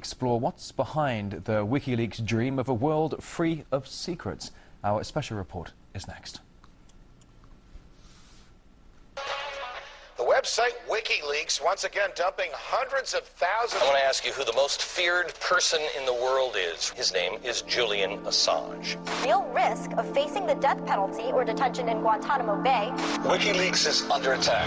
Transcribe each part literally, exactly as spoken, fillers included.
explore what's behind the WikiLeaks dream of a world free of secrets. Our special report is next. The website WikiLeaks once again dumping hundreds of thousands. I want to ask you who the most feared person in the world is. His name is Julian Assange. Real risk of facing the death penalty or detention in Guantanamo Bay. WikiLeaks is under attack.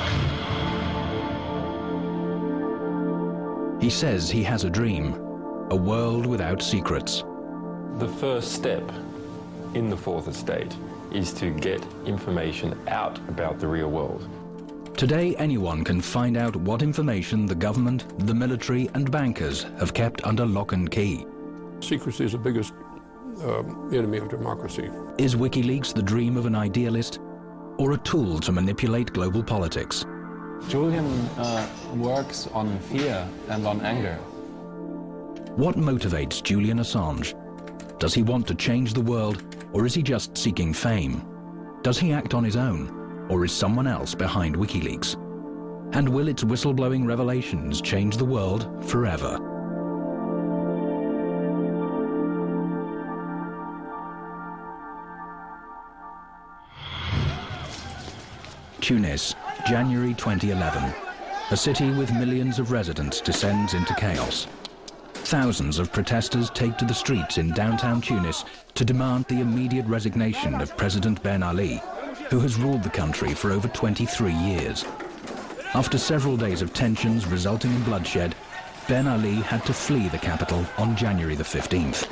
He says he has a dream, a world without secrets. The first step in the fourth estate is to get information out about the real world. Today, anyone can find out what information the government, the military and bankers have kept under lock and key. Secrecy is the biggest um, enemy of democracy. Is WikiLeaks the dream of an idealist or a tool to manipulate global politics? Julian uh, works on fear and on anger. What motivates Julian Assange? Does he want to change the world, or is he just seeking fame? Does he act on his own? Or is someone else behind WikiLeaks? And will its whistleblowing revelations change the world forever? Tunis, January twenty eleven. A city with millions of residents descends into chaos. Thousands of protesters take to the streets in downtown Tunis to demand the immediate resignation of President Ben Ali, who has ruled the country for over twenty-three years. After several days of tensions resulting in bloodshed, Ben Ali had to flee the capital on January the fifteenth.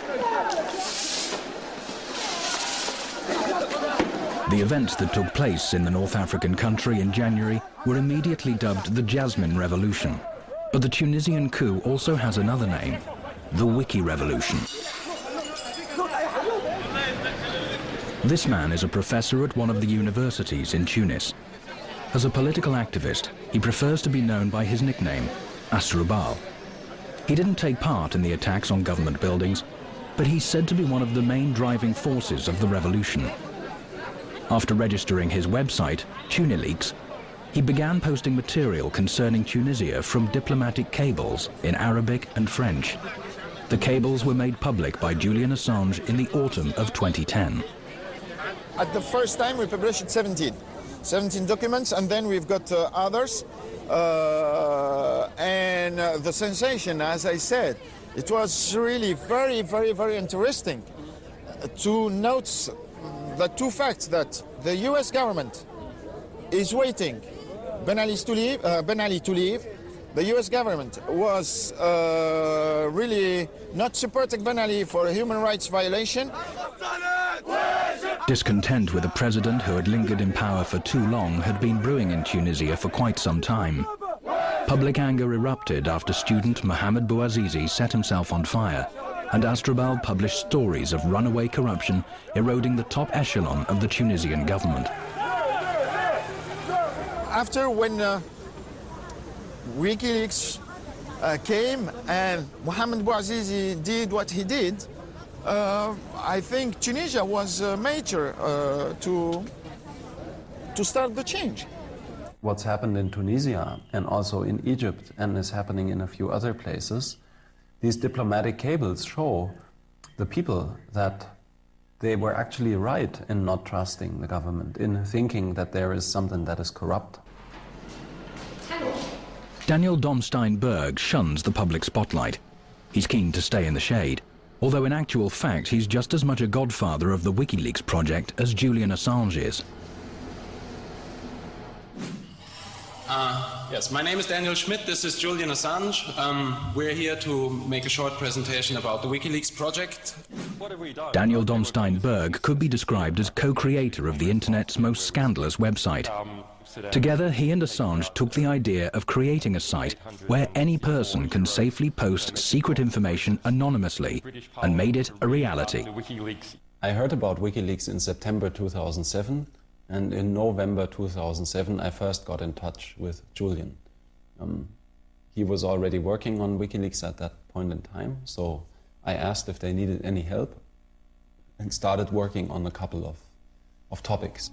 The events that took place in the North African country in January were immediately dubbed the Jasmine Revolution. But the Tunisian coup also has another name, the Wiki Revolution. This man is a professor at one of the universities in Tunis. As a political activist, he prefers to be known by his nickname, Asdrubal. He didn't take part in the attacks on government buildings, but he's said to be one of the main driving forces of the revolution. After registering his website, Tunileaks, he began posting material concerning Tunisia from diplomatic cables in Arabic and French. The cables were made public by Julian Assange in the autumn of twenty ten. At the first time we published seventeen. seventeen documents, and then we've got uh, others. Uh, and uh, the sensation, as I said, it was really very, very, very interesting to note the two facts that the U S government is waiting Ben Ali to leave. Uh, Ben Ali to leave. The U S government was uh, really not supporting Ben Ali for a human rights violation. Discontent with a president who had lingered in power for too long had been brewing in Tunisia for quite some time. Public anger erupted after student Mohamed Bouazizi set himself on fire, and Asdrubal published stories of runaway corruption eroding the top echelon of the Tunisian government. After when uh, WikiLeaks uh, came and Mohamed Bouazizi did what he did, uh, I think Tunisia was uh, major uh, to, to start the change. What's happened in Tunisia and also in Egypt and is happening in a few other places, these diplomatic cables show the people that they were actually right in not trusting the government, in thinking that there is something that is corrupt. Daniel Domstein-Berg shuns the public spotlight. He's keen to stay in the shade, although in actual fact he's just as much a godfather of the WikiLeaks project as Julian Assange is. Uh, yes, my name is Daniel Schmidt, this is Julian Assange. Um, we're here to make a short presentation about the WikiLeaks project. Daniel Domstein-Berg could be described as co-creator of the internet's most scandalous website. Together, he and Assange took the idea of creating a site where any person can safely post secret information anonymously and made it a reality. I heard about WikiLeaks in September two thousand seven. And in November two thousand seven, I first got in touch with Julian. Um, he was already working on WikiLeaks at that point in time, so I asked if they needed any help and started working on a couple of, of topics.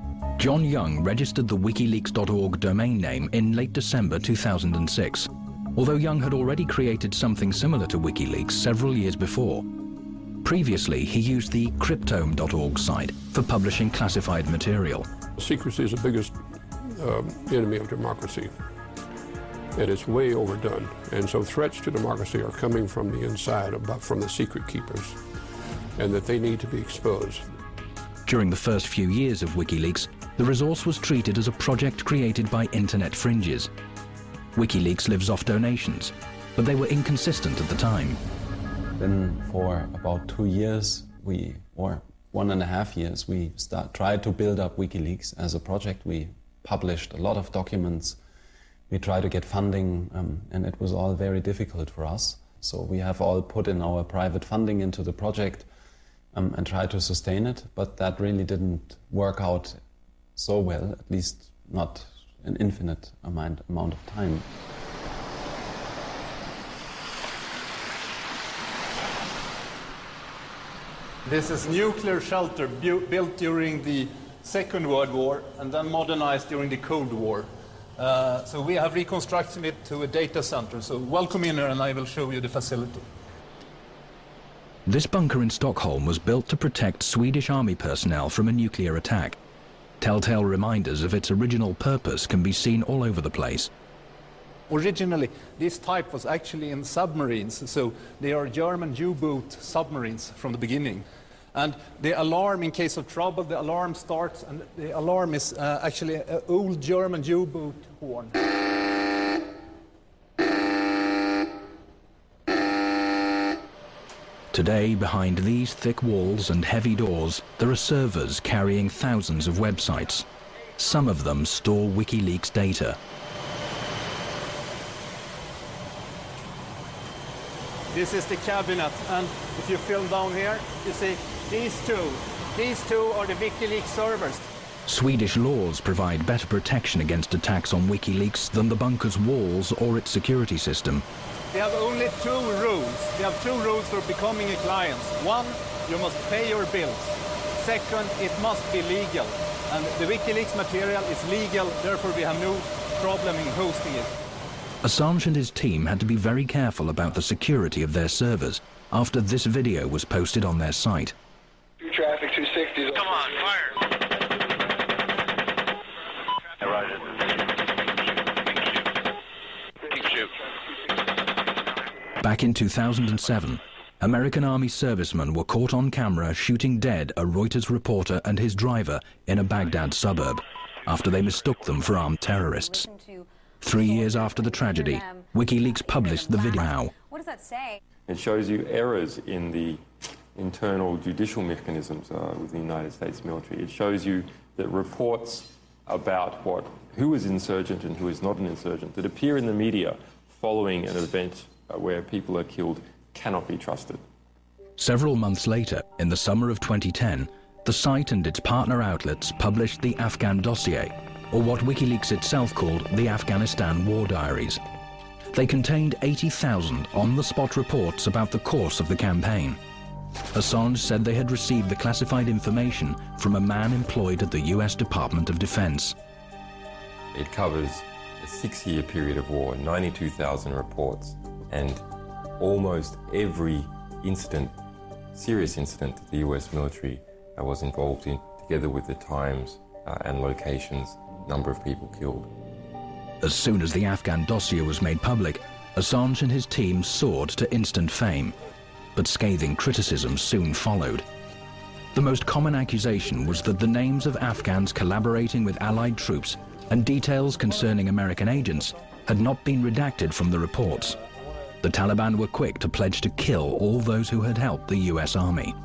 John Young registered the wikileaks dot org domain name in late December two thousand six. although Young had already created something similar to WikiLeaks several years before. Previously, he used the Cryptome dot org site for publishing classified material. Secrecy is the biggest um, enemy of democracy, and it's way overdone. And so threats to democracy are coming from the inside, about from the secret keepers, and that they need to be exposed. During the first few years of WikiLeaks, the resource was treated as a project created by internet fringes. WikiLeaks lives off donations, but they were inconsistent at the time. Then for about two years, we, or one and a half years, we start, tried to build up WikiLeaks as a project. We published a lot of documents. We tried to get funding, um, and it was all very difficult for us. So we have all put in our private funding into the project um, and tried to sustain it, but that really didn't work out so well, at least not an infinite amount, amount of time. This is nuclear shelter bu built during the Second World War and then modernized during the Cold War. Uh, so we have reconstructed it to a data center. So welcome in here and I will show you the facility. This bunker in Stockholm was built to protect Swedish army personnel from a nuclear attack. Telltale reminders of its original purpose can be seen all over the place. Originally, this type was actually in submarines, so they are German U-boat submarines from the beginning. And the alarm, in case of trouble, the alarm starts, and the alarm is uh, actually an old German U-boat horn. Today, behind these thick walls and heavy doors, there are servers carrying thousands of websites. Some of them store WikiLeaks data. This is the cabinet, and if you film down here, you see these two. These two are the WikiLeaks servers. Swedish laws provide better protection against attacks on WikiLeaks than the bunker's walls or its security system. They have only two rules. They have two rules for becoming a client. One, you must pay your bills. Second, it must be legal. And the WikiLeaks material is legal, therefore we have no problem in hosting it. Assange and his team had to be very careful about the security of their servers after this video was posted on their site. Traffic two sixty. Come on, fire! Keep shooting. Back in two thousand seven, American Army servicemen were caught on camera shooting dead a Reuters reporter and his driver in a Baghdad suburb after they mistook them for armed terrorists. Three years after the tragedy, WikiLeaks published the video. What does that say? It shows you errors in the internal judicial mechanisms uh, within the United States military. It shows you that reports about what, who is insurgent and who is not an insurgent that appear in the media following an event uh, where people are killed cannot be trusted. Several months later, in the summer of twenty ten, the site and its partner outlets published the Afghan dossier, or what WikiLeaks itself called the Afghanistan War Diaries. They contained eighty thousand on-the-spot reports about the course of the campaign. Assange said they had received the classified information from a man employed at the U S Department of Defense. It covers a six-year period of war, ninety-two thousand reports, and almost every incident, serious incident that the U S military uh, was involved in, together with the times uh, and locations, number of people killed. As soon as the Afghan dossier was made public, Assange and his team soared to instant fame. But scathing criticism soon followed. The most common accusation was that the names of Afghans collaborating with Allied troops and details concerning American agents had not been redacted from the reports. The Taliban were quick to pledge to kill all those who had helped the U S Army.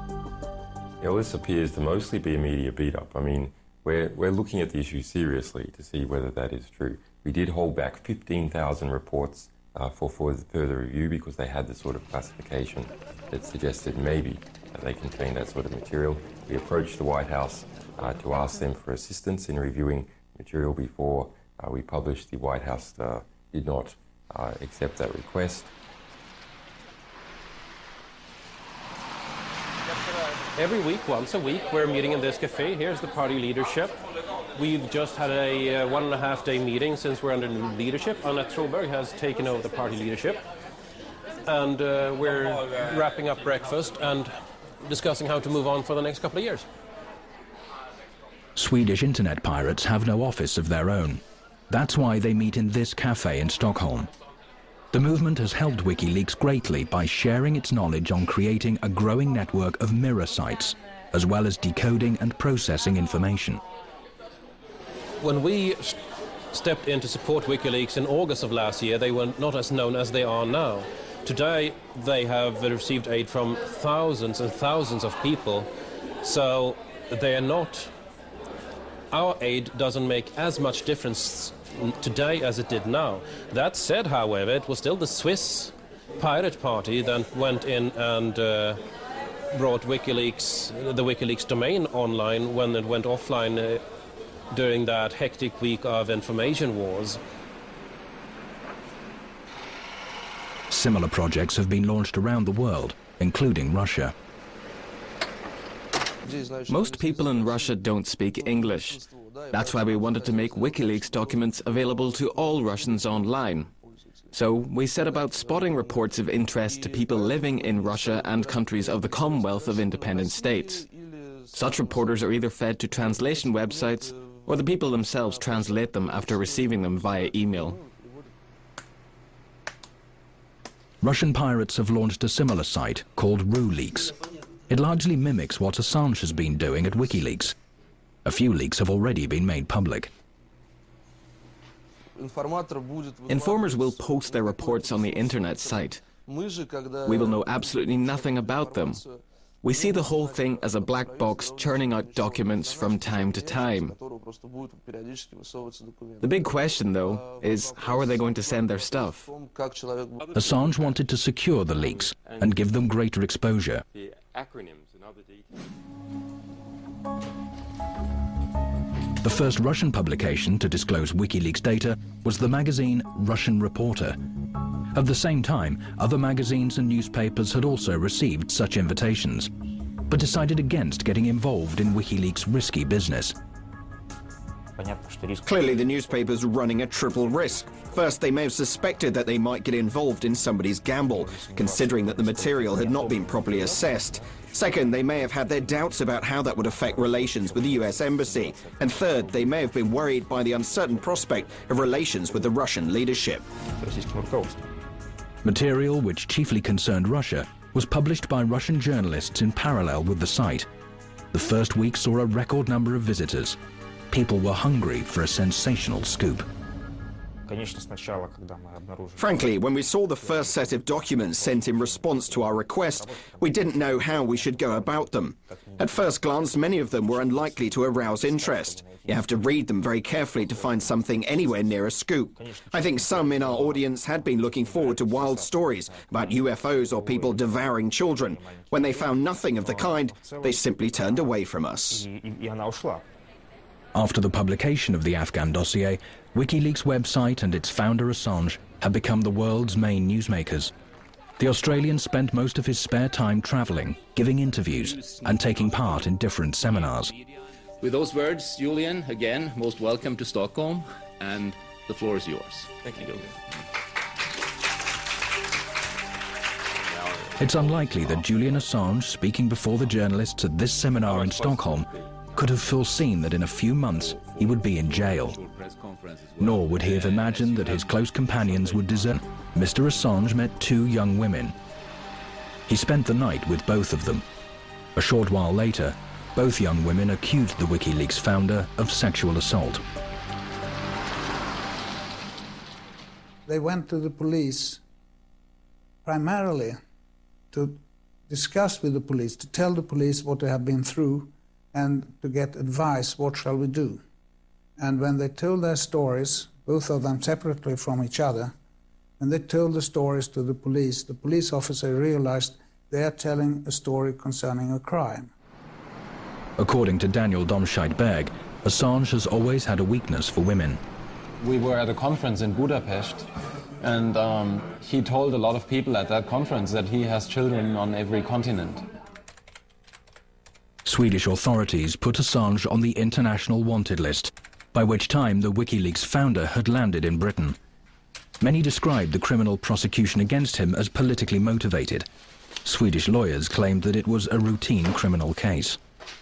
Yeah, well, this appears to mostly be a media beat-up. I mean, we're, we're looking at the issue seriously to see whether that is true. We did hold back fifteen thousand reports uh, for, for further review because they had the sort of classification that suggested maybe that they contained that sort of material. We approached the White House uh, to ask them for assistance in reviewing material before uh, we published. The White House uh, did not uh, accept that request. Yep, Every week, once a week, we're meeting in this cafe. Here's the party leadership. We've just had a uh, one and a half day meeting since we're under new leadership. Annette Troberg has taken over the party leadership. And uh, we're wrapping up breakfast and discussing how to move on for the next couple of years. Swedish internet pirates have no office of their own. That's why they meet in this cafe in Stockholm. The movement has helped WikiLeaks greatly by sharing its knowledge on creating a growing network of mirror sites, as well as decoding and processing information. When we stepped in to support WikiLeaks in August of last year, they were not as known as they are now. Today, they have received aid from thousands and thousands of people, so they are not... Our aid doesn't make as much difference today as it did now. That said, however, it was still the Swiss pirate party that went in and uh, brought WikiLeaks, the WikiLeaks domain online when it went offline uh, during that hectic week of information wars. Similar projects have been launched around the world, including Russia. Most people in Russia don't speak English. That's why we wanted to make WikiLeaks documents available to all Russians online. So we set about spotting reports of interest to people living in Russia and countries of the Commonwealth of Independent States. Such reporters are either fed to translation websites, or the people themselves translate them after receiving them via email. Russian pirates have launched a similar site called RuLeaks. It largely mimics what Assange has been doing at WikiLeaks. A few leaks have already been made public. Informers will post their reports on the internet site. We will know absolutely nothing about them. We see the whole thing as a black box churning out documents from time to time. The big question, though, is how are they going to send their stuff? Assange wanted to secure the leaks and give them greater exposure. The first Russian publication to disclose WikiLeaks data was the magazine Russian Reporter. At the same time, other magazines and newspapers had also received such invitations, but decided against getting involved in WikiLeaks' risky business. Clearly, the newspapers were running a triple risk. First, they may have suspected that they might get involved in somebody's gamble, considering that the material had not been properly assessed. Second, they may have had their doubts about how that would affect relations with the U S Embassy. And third, they may have been worried by the uncertain prospect of relations with the Russian leadership. Material which chiefly concerned Russia was published by Russian journalists in parallel with the site. The first week saw a record number of visitors. People were hungry for a sensational scoop. Frankly, when we saw the first set of documents sent in response to our request, we didn't know how we should go about them. At first glance, many of them were unlikely to arouse interest. You have to read them very carefully to find something anywhere near a scoop. I think some in our audience had been looking forward to wild stories about U F Os or people devouring children. When they found nothing of the kind, they simply turned away from us. After the publication of the Afghan dossier, WikiLeaks' website and its founder Assange have become the world's main newsmakers. The Australian spent most of his spare time travelling, giving interviews, and taking part in different seminars. With those words, Julian, again, most welcome to Stockholm, and the floor is yours. Thank you. It's unlikely that Julian Assange, speaking before the journalists at this seminar in Stockholm, could have foreseen that in a few months he would be in jail. Nor would he have imagined that his close companions would desert. Mister Assange met two young women. He spent the night with both of them. A short while later, both young women accused the WikiLeaks founder of sexual assault. They went to the police primarily to discuss with the police, to tell the police what they have been through, and to get advice, what shall we do? And when they told their stories, both of them separately from each other, when they told the stories to the police, the police officer realized they are telling a story concerning a crime. According to Daniel Domscheit-Berg, Assange has always had a weakness for women. We were at a conference in Budapest, and um, he told a lot of people at that conference that he has children on every continent. Swedish authorities put Assange on the international wanted list, by which time the WikiLeaks founder had landed in Britain. Many described the criminal prosecution against him as politically motivated. Swedish lawyers claimed that it was a routine criminal case.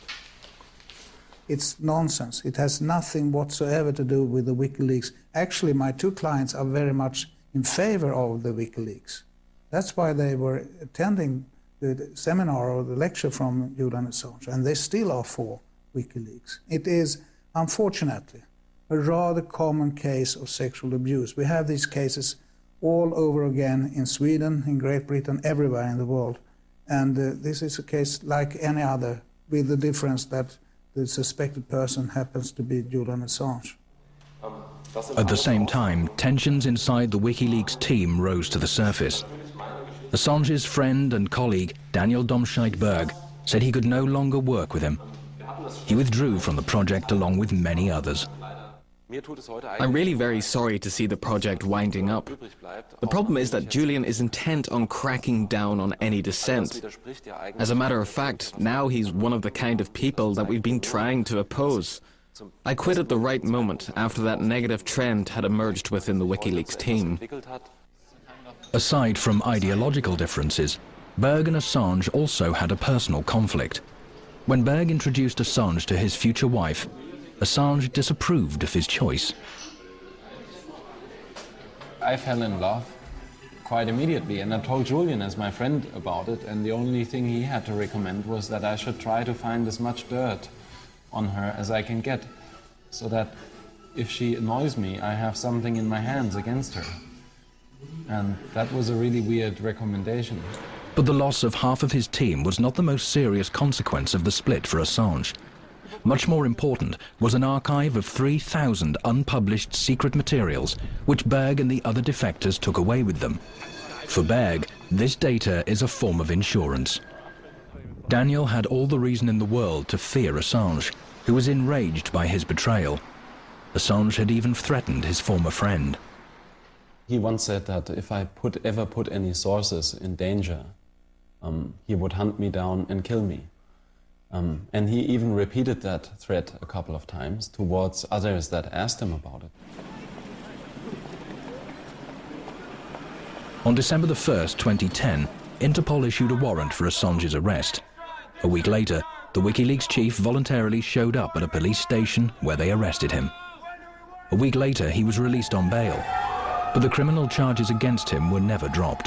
It's nonsense. It has nothing whatsoever to do with the WikiLeaks. Actually, my two clients are very much in favor of the WikiLeaks. That's why they were attending the seminar or the lecture from Julian Assange, and they still are for WikiLeaks. It is, unfortunately, a rather common case of sexual abuse. We have these cases all over again in Sweden, in Great Britain, everywhere in the world. And uh, this is a case like any other, with the difference that the suspected person happens to be Julian Assange. At the same time, tensions inside the WikiLeaks team rose to the surface. Assange's friend and colleague, Daniel Domscheit-Berg, said he could no longer work with him. He withdrew from the project along with many others. I'm really very sorry to see the project winding up. The problem is that Julian is intent on cracking down on any dissent. As a matter of fact, now he's one of the kind of people that we've been trying to oppose. I quit at the right moment after that negative trend had emerged within the WikiLeaks team. Aside from ideological differences, Berg and Assange also had a personal conflict. When Berg introduced Assange to his future wife, Assange disapproved of his choice. I fell in love quite immediately, and I told Julian as my friend about it, and the only thing he had to recommend was that I should try to find as much dirt on her as I can get, so that if she annoys me, I have something in my hands against her. And that was a really weird recommendation. But the loss of half of his team was not the most serious consequence of the split for Assange. Much more important was an archive of three thousand unpublished secret materials which Berg and the other defectors took away with them. For Berg, this data is a form of insurance. Daniel had all the reason in the world to fear Assange, who was enraged by his betrayal. Assange had even threatened his former friend. He once said that if I put, ever put any sources in danger, um, he would hunt me down and kill me. Um, and he even repeated that threat a couple of times towards others that asked him about it. On December the first, twenty ten, Interpol issued a warrant for Assange's arrest. A week later, the WikiLeaks chief voluntarily showed up at a police station where they arrested him. A week later, he was released on bail, but the criminal charges against him were never dropped.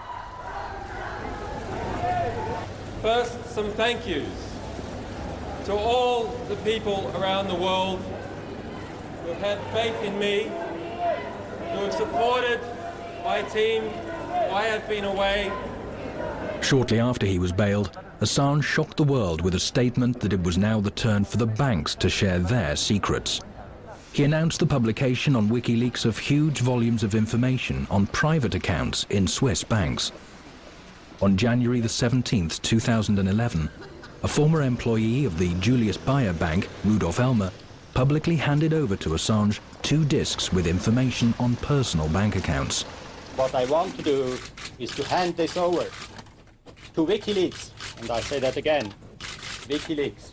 First, some thank yous to all the people around the world who have had faith in me, who have supported my team while I have been away. Shortly after he was bailed, Assange shocked the world with a statement that it was now the turn for the banks to share their secrets. He announced the publication on WikiLeaks of huge volumes of information on private accounts in Swiss banks. On January the seventeenth, two thousand eleven, a former employee of the Julius Baer Bank, Rudolf Elmer, publicly handed over to Assange two discs with information on personal bank accounts. What I want to do is to hand this over to WikiLeaks, and I say that again, WikiLeaks,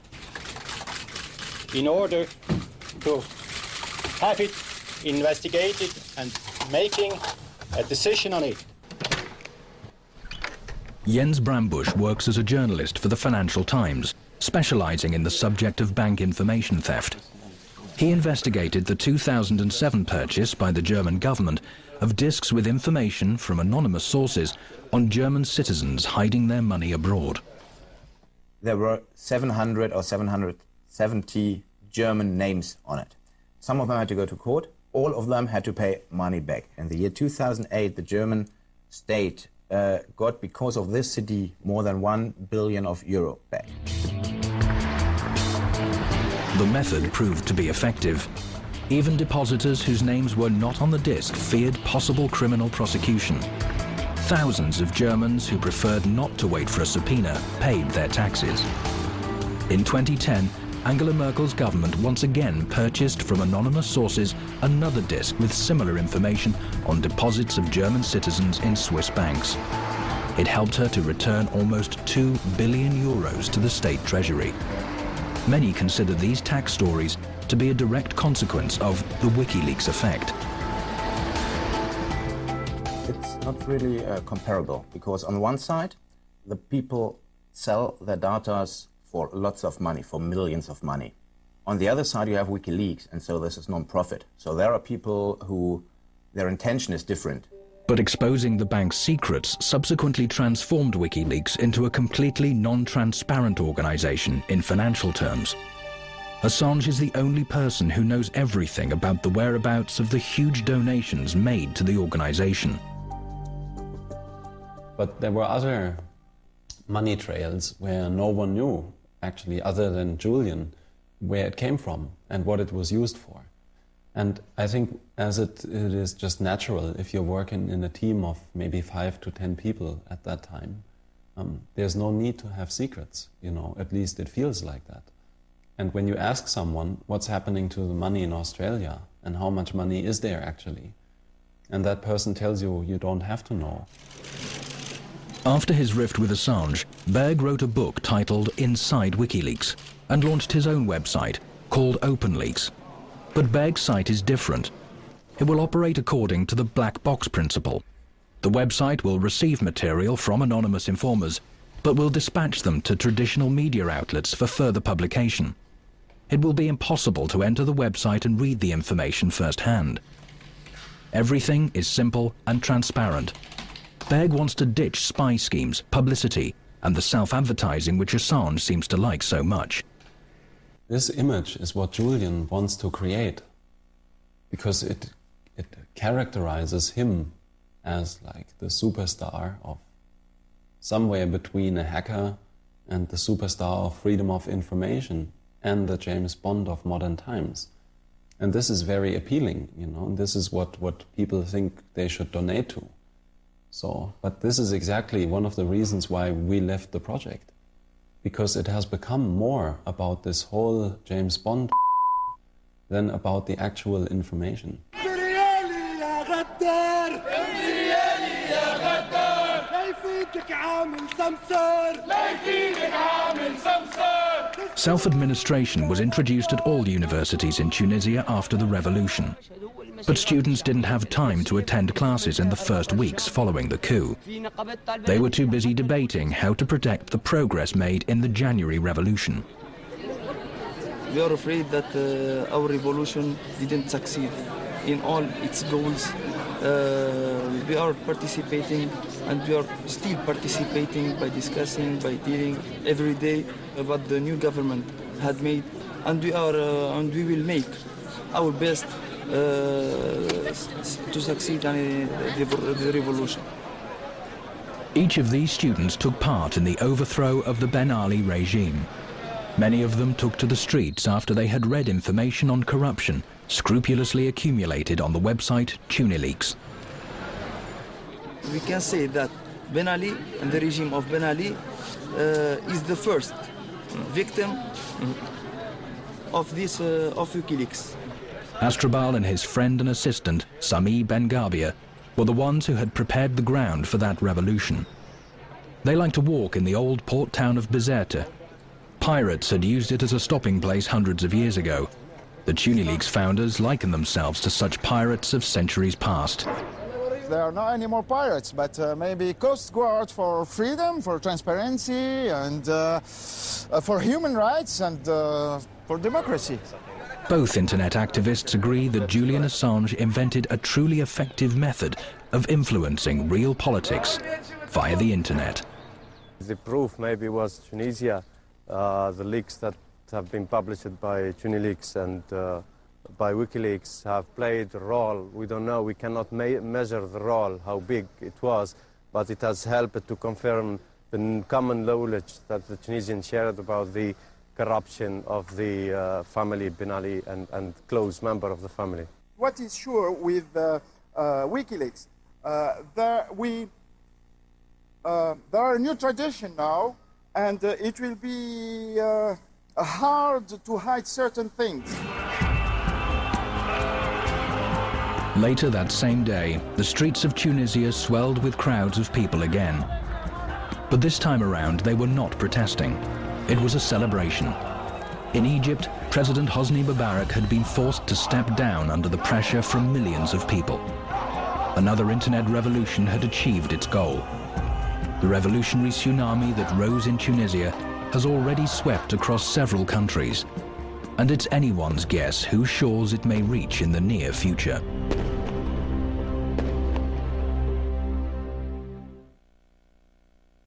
in order to have it investigated and making a decision on it. Jens Brambusch works as a journalist for the Financial Times, specializing in the subject of bank information theft. He investigated the two thousand seven purchase by the German government of discs with information from anonymous sources on German citizens hiding their money abroad. There were seven hundred or seven hundred seventy German names on it. Some of them had to go to court. All of them had to pay money back. In the year two thousand eight, the German state uh, got, because of this city, more than one billion of euro back. The method proved to be effective. Even depositors whose names were not on the disc feared possible criminal prosecution. Thousands of Germans who preferred not to wait for a subpoena paid their taxes. In twenty ten, Angela Merkel's government once again purchased from anonymous sources another disc with similar information on deposits of German citizens in Swiss banks. It helped her to return almost two billion euros to the state treasury. Many consider these tax stories to be a direct consequence of the WikiLeaks effect. It's not really uh, comparable, because on one side, the people sell their data for lots of money, for millions of money. On the other side, you have WikiLeaks, and so this is non-profit. So there are people who, their intention is different. But exposing the bank's secrets subsequently transformed WikiLeaks into a completely non-transparent organization in financial terms. Assange is the only person who knows everything about the whereabouts of the huge donations made to the organization. But there were other money trails where no one knew, actually, other than Julian, where it came from and what it was used for. And I think as it, it is just natural, if you're working in a team of maybe five to ten people at that time, um, there's no need to have secrets, you know, at least it feels like that. And when you ask someone what's happening to the money in Australia and how much money is there actually, and that person tells you you don't have to know. After his rift with Assange, Berg wrote a book titled Inside WikiLeaks and launched his own website called OpenLeaks. But Berg's site is different. It will operate according to the black box principle. The website will receive material from anonymous informers, but will dispatch them to traditional media outlets for further publication. It will be impossible to enter the website and read the information firsthand. Everything is simple and transparent. Berg wants to ditch spy schemes, publicity, and the self-advertising which Assange seems to like so much. This image is what Julian wants to create, because it, it characterizes him as like the superstar of somewhere between a hacker and the superstar of freedom of information and the James Bond of modern times. And this is very appealing, you know, and this is what, what people think they should donate to. So, but this is exactly one of the reasons why we left the project. Because it has become more about this whole James Bond than about the actual information. Self-administration was introduced at all universities in Tunisia after the revolution. But students didn't have time to attend classes in the first weeks following the coup. They were too busy debating how to protect the progress made in the January revolution. We are afraid that uh, our revolution didn't succeed in all its goals. Uh, we are participating, and we are still participating by discussing, by dealing every day what the new government had made, and we are uh, and we will make our best uh, to succeed in the, the revolution. Each of these students took part in the overthrow of the Ben Ali regime. Many of them took to the streets after they had read information on corruption scrupulously accumulated on the website TuniLeaks. We can say that Ben Ali and the regime of Ben Ali uh, is the first victim of this uh, of WikiLeaks. Astrobal and his friend and assistant, Sami Ben-Gabir, were the ones who had prepared the ground for that revolution. They liked to walk in the old port town of Bizerte. Pirates had used it as a stopping place hundreds of years ago. The TuniLeaks founders liken themselves to such pirates of centuries past. There are not any more pirates, but uh, maybe Coast Guard for freedom, for transparency, and uh, uh, for human rights, and uh, for democracy. Both internet activists agree that Julian Assange invented a truly effective method of influencing real politics via the internet. The proof maybe was Tunisia, uh, the leaks that have been published by TuniLeaks and uh, by WikiLeaks have played a role. We don't know, we cannot me measure the role, how big it was, but it has helped to confirm the common knowledge that the Tunisians shared about the corruption of the uh, family Ben Ali and, and close member of the family. What is sure with uh, uh, WikiLeaks, uh, there, we, uh, there are a new tradition now, and uh, it will be uh, hard to hide certain things. Later that same day, the streets of Tunisia swelled with crowds of people again. But this time around, they were not protesting. It was a celebration. In Egypt, President Hosni Mubarak had been forced to step down under the pressure from millions of people. Another internet revolution had achieved its goal. The revolutionary tsunami that rose in Tunisia has already swept across several countries, and it's anyone's guess whose shores it may reach in the near future.